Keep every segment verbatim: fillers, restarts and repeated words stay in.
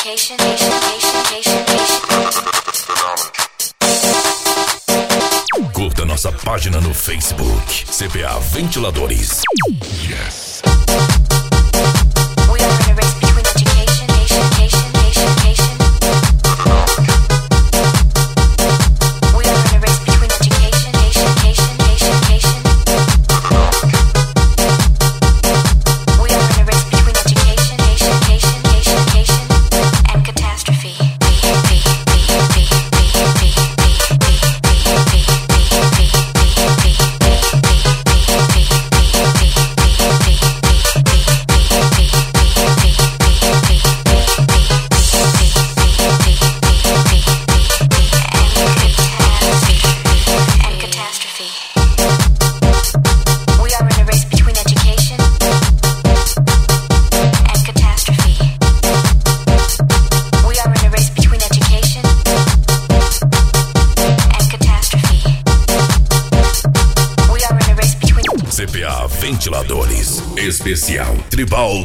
education, education, education, education. Curta nossa página no Facebook, C P A Ventiladores. Yes. We are in a race between education, education, education. We are in a race between education, education, education. We are in a race between education, education, education, and catastrophe. C P A Ventiladores, especial tribal.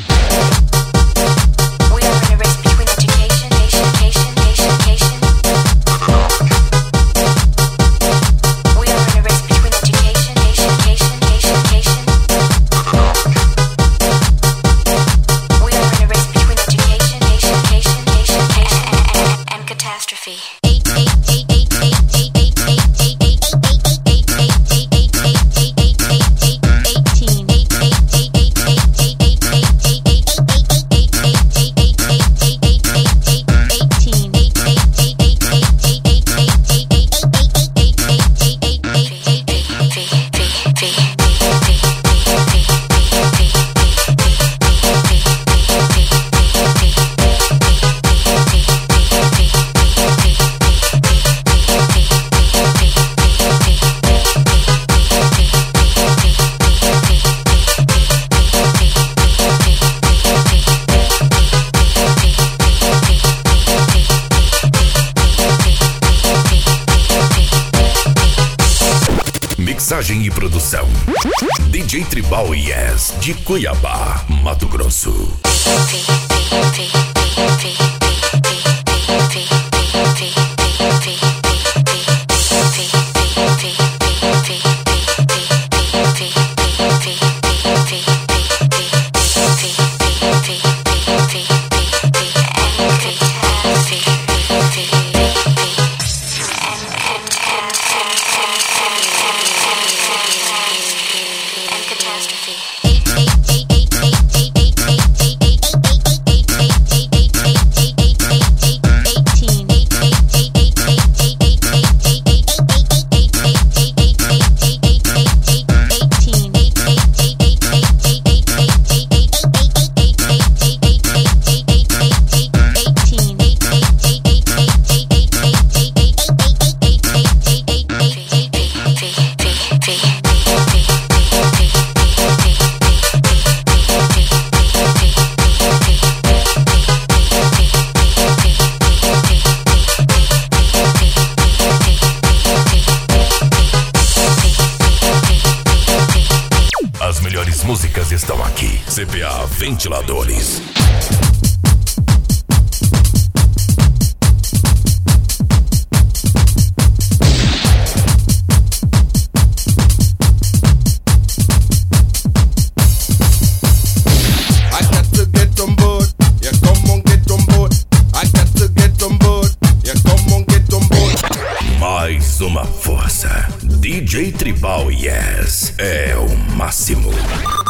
We are in a race between education, education, education. We are in a race between education, education, education. We are in a race between education, education, education, and catastrophe. Mixagem e produção D J Tribal Yes, de Cuiabá, Mato Grosso. As melhores músicas estão aqui. C P A Ventiladores. Mais uma força. D J Tribal Yes é o máximo.